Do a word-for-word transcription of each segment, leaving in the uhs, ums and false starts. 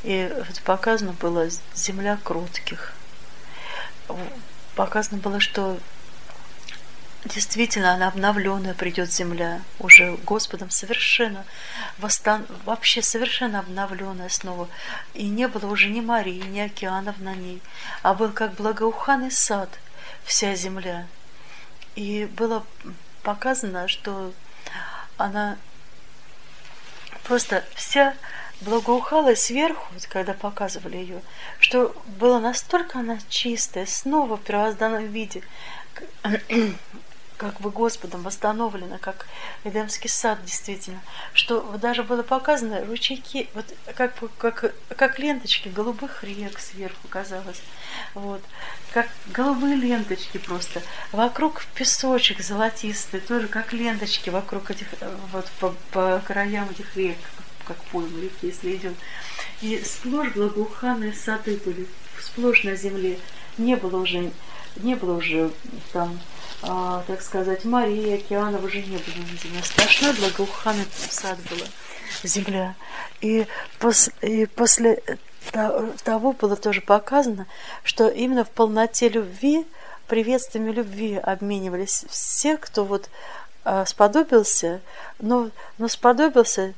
И вот показано было земля кротких. Показано было, что действительно она обновленная придет земля, уже Господом совершенно, восстан... вообще совершенно обновленная снова. И не было уже ни морей, ни океанов на ней, а был как благоуханный сад вся земля. И было показано, что она просто вся благоухала сверху, вот когда показывали ее, что было настолько она чистая, снова в первозданном виде, как бы Господом восстановлена, как Эдемский сад действительно, что даже было показано ручейки, вот как, как, как ленточки голубых рек сверху казалось, вот, как голубые ленточки просто, вокруг песочек золотистый, тоже как ленточки вокруг этих, вот по, по краям этих рек, как пойма реки, если идем. И сплошь благоуханные сады были, сплошь на земле, не было уже, не было уже там, А, так сказать, морей, океанов уже не было на земле. Сплошной благоуханный сад была земля. И, пос, и после того было тоже показано, что именно в полноте любви, приветствиями любви обменивались все, кто вот а, сподобился, но, но сподобился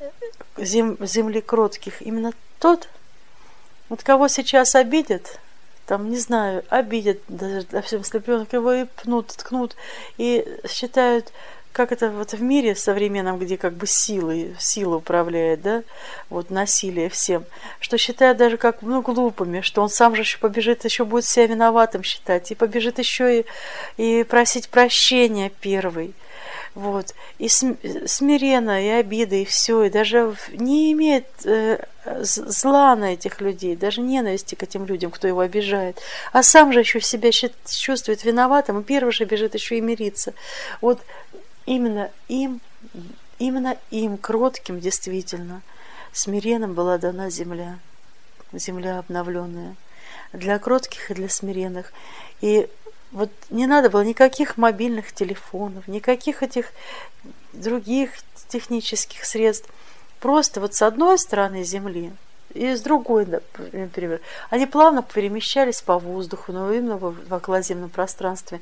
зем, земли кротких, именно тот, вот кого сейчас обидят, там, не знаю, обидят, даже, в слепенок его и пнут, ткнут, и считают, как это вот в мире современном, где как бы силой, сила управляет, да, вот насилие всем, что считают даже как, ну, глупыми, что он сам же еще побежит, еще будет себя виноватым считать, и побежит еще и, и просить прощения первый. Вот, и смиренно, и обида, и все, и даже не имеет э, зла на этих людей, даже ненависти к этим людям, кто его обижает, а сам же еще себя чувствует виноватым, и первый же бежит еще и мириться. Вот именно им, именно им, кротким, действительно, смиренным была дана земля, земля обновленная, для кротких и для смиренных. И вот не надо было никаких мобильных телефонов, никаких этих других технических средств. Просто вот с одной стороны земли и с другой, например, они плавно перемещались по воздуху, но именно в околоземном пространстве,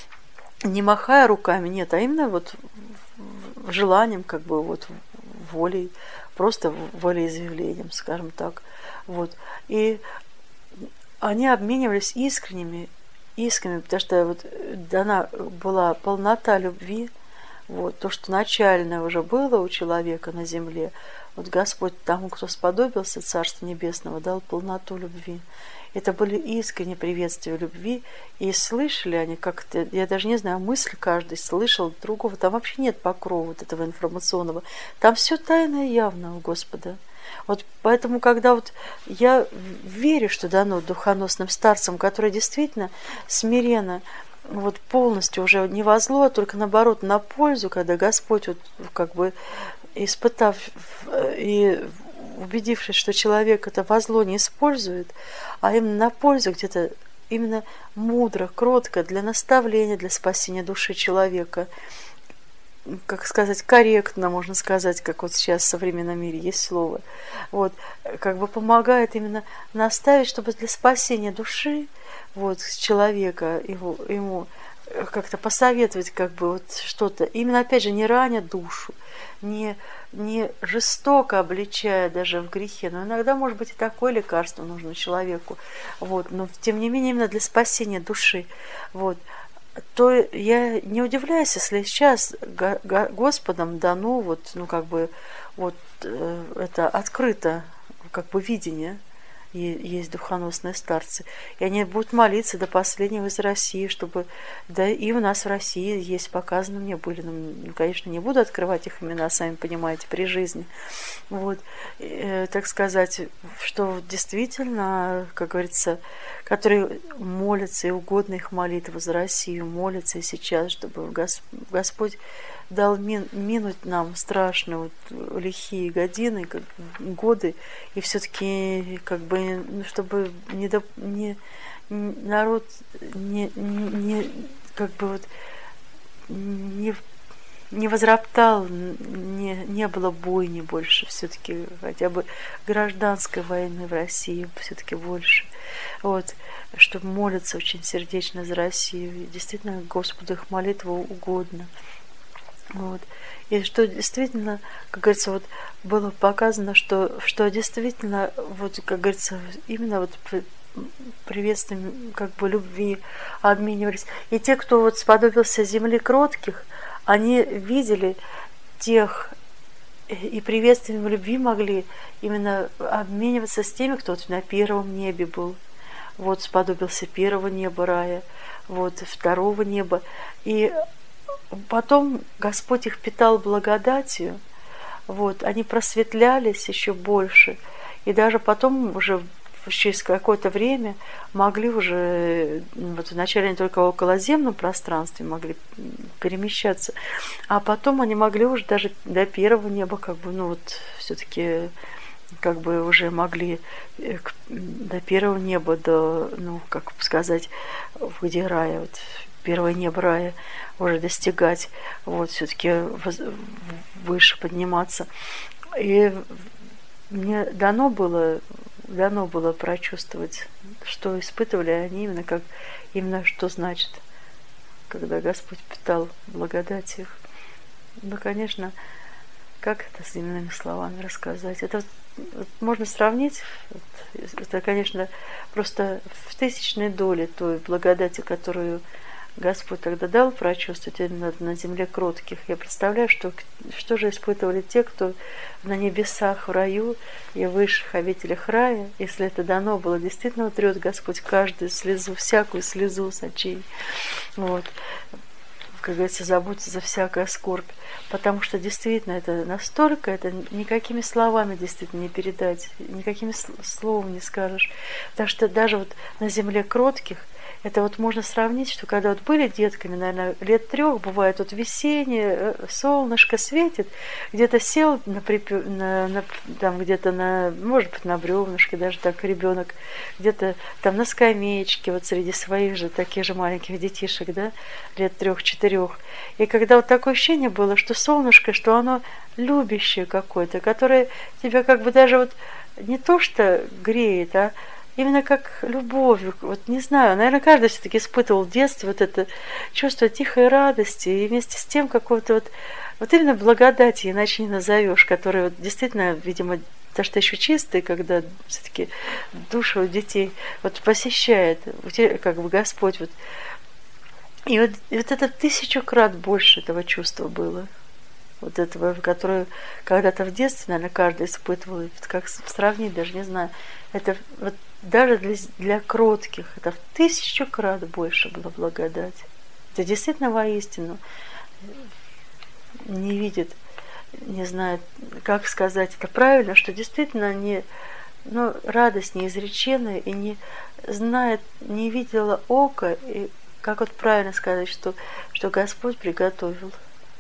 не махая руками, нет, а именно вот желанием, как бы вот волей, просто волеизъявлением, скажем так. Вот. И они обменивались искренними искренне, потому что вот дана была полнота любви, вот, то, что начальное уже было у человека на земле, вот Господь тому, кто сподобился Царства Небесного, дал полноту любви. Это были искренние приветствия любви, и слышали они как-то, я даже не знаю, мысль каждый слышал другого, там вообще нет покрова вот этого информационного, там все тайно и явно у Господа. Вот поэтому, когда вот я верю, что дано духоносным старцам, которые действительно смиренно, вот полностью уже не во зло, а только наоборот на пользу, когда Господь, вот, как бы испытав и убедившись, что человек это во зло не использует, а именно на пользу где-то именно мудро, кротко, для наставления, для спасения души человека, как сказать, корректно, можно сказать, как вот сейчас в современном мире есть слово, вот, как бы помогает именно наставить, чтобы для спасения души вот, человека, его, ему как-то посоветовать, как бы вот что-то, именно, опять же, не раня душу, не, не жестоко обличая даже в грехе, но иногда, может быть, и такое лекарство нужно человеку, вот, но, тем не менее, именно для спасения души, вот, то я не удивляюсь, если сейчас Господом дано вот, ну, как бы, вот это открыто, как бы видение, и есть духоносные старцы, и они будут молиться до последнего из России, чтобы, да и у нас в России есть показано, мне были, ну, конечно, не буду открывать их имена, сами понимаете, при жизни, вот, э, так сказать, что действительно, как говорится, которые молятся, и угодно их молитвы за Россию, молятся и сейчас, чтобы Господь дал мин, минуть нам страшные вот, лихие годины, как, годы, и все-таки, как бы, чтобы не, до, не народ не, не, как бы вот не, не возроптал, не, не было бойни больше, все-таки хотя бы гражданской войны в России все-таки больше. Вот, чтобы молиться очень сердечно за Россию. И действительно, Господу их молитва угодна. Вот. И что действительно, как говорится, вот было показано, что, что действительно, вот, как говорится, именно вот приветствием как бы любви обменивались. И те, кто вот сподобился земли кротких, они видели тех и приветствием любви могли именно обмениваться с теми, кто вот на первом небе был. Вот сподобился первого неба рая, вот второго неба. И потом Господь их питал благодатью, вот, они просветлялись еще больше. И даже потом уже через какое-то время могли уже, вот вначале они только в околоземном пространстве могли перемещаться, а потом они могли уже даже до первого неба, как бы, ну вот, все-таки, как бы уже могли до первого неба, до, ну, как сказать, где рая, вот, первое небо рая уже достигать, вот, все-таки выше подниматься. И мне дано было дано было прочувствовать, что испытывали они именно как именно что значит, когда Господь питал благодать их. Ну, конечно, как это с именными словами рассказать? Это вот, можно сравнить, вот, это, конечно, просто в тысячной доле той благодати, которую Господь тогда дал прочувствовать именно на земле кротких. Я представляю, что, что же испытывали те, кто на небесах в раю и высших обителях рая, если это дано было, действительно утрет Господь каждую слезу, всякую слезу с очей. Вот. Как говорится, заботиться за всякую скорбь. Потому что действительно это настолько, это никакими словами действительно не передать, никакими словами не скажешь. Потому что даже вот на земле кротких это вот можно сравнить, что когда вот были детками, наверное, лет трех, бывает вот весеннее, солнышко светит, где-то сел на, припё... на, на там где-то на, может быть, на бревнышке, даже так ребенок, где-то там на скамеечке, вот среди своих же таких же маленьких детишек, да, лет трех-четырех. И когда вот такое ощущение было, что солнышко, что оно любящее какое-то, которое тебя как бы даже вот не то что греет, а именно как любовью, вот не знаю, наверное, каждый все-таки испытывал в детстве вот это чувство тихой радости и вместе с тем какого-то вот, вот именно благодати, иначе не назовешь, которая вот действительно, видимо, то, что еще чистый, когда все-таки душу детей вот посещает, как бы Господь вот. И вот, и вот это тысячу крат больше этого чувства было. Вот этого, которое когда-то в детстве, наверное, каждый испытывал, как сравнить, даже не знаю. Это вот даже для, для кротких, это в тысячу крат больше была благодать. Это действительно воистину не видит, не знает, как сказать это правильно, что действительно не, ну, радость неизреченная и не знает, не видела око, и как вот правильно сказать, что, что Господь приготовил.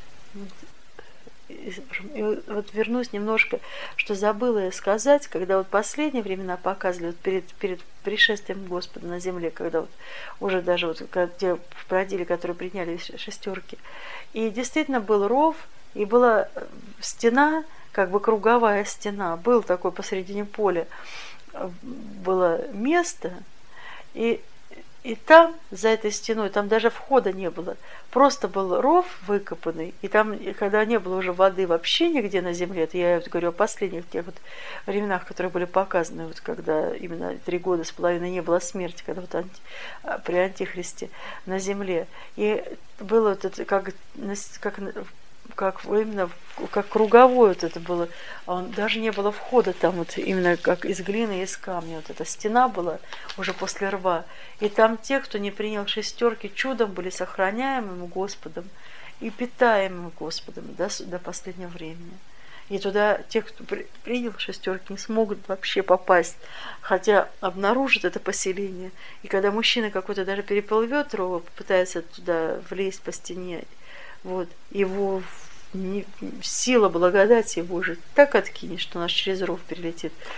И вот вернусь немножко, что забыла я сказать, когда вот последние времена показывали вот перед, перед пришествием Господа на земле, когда вот уже даже вот те бродили, которые приняли шестерки, и действительно был ров, и была стена, как бы круговая стена, был такой посредине поля, было место, и И там, за этой стеной, там даже входа не было. Просто был ров выкопанный, и там, когда не было уже воды вообще нигде на земле, это я говорю о последних тех вот временах, которые были показаны, вот когда именно три года с половиной не было смерти, когда вот анти, при Антихристе на земле. И было вот это как, как как именно как круговое вот это было, он, даже не было входа там вот именно как из глины, из камня, вот эта стена была уже после рва, и там те, кто не принял шестерки, чудом были сохраняемым Господом и питаемым Господом до, до последнего времени. И туда те, кто при, принял шестерки, не смогут вообще попасть, хотя обнаружат это поселение. И когда мужчина какой-то даже переплывет ров, попытается туда влезть по стене, вот, его не, сила благодати Божией так откинет, что он аж через ров перелетит.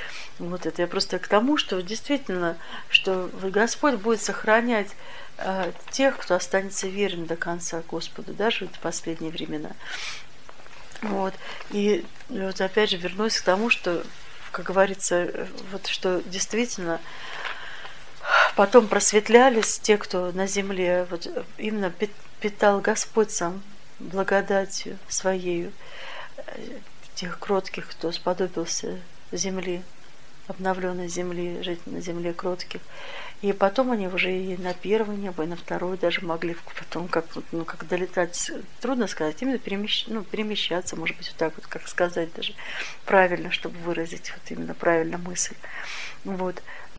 Вот это я просто к тому, что действительно, что Господь будет сохранять э, тех, кто останется верен до конца Господу, даже в последние времена. Вот. И вот опять же вернусь к тому, что, как говорится, вот что действительно потом просветлялись те, кто на земле, вот именно питал Господь сам благодатью Своею тех кротких, кто сподобился земли, обновленной земли, жить на земле кротких. И потом они уже и на первое небо, и на второе даже могли потом как, ну, как долетать, трудно сказать, именно перемещ, ну, перемещаться, может быть, вот так вот, как сказать даже правильно, чтобы выразить вот именно правильно мысль. Вот.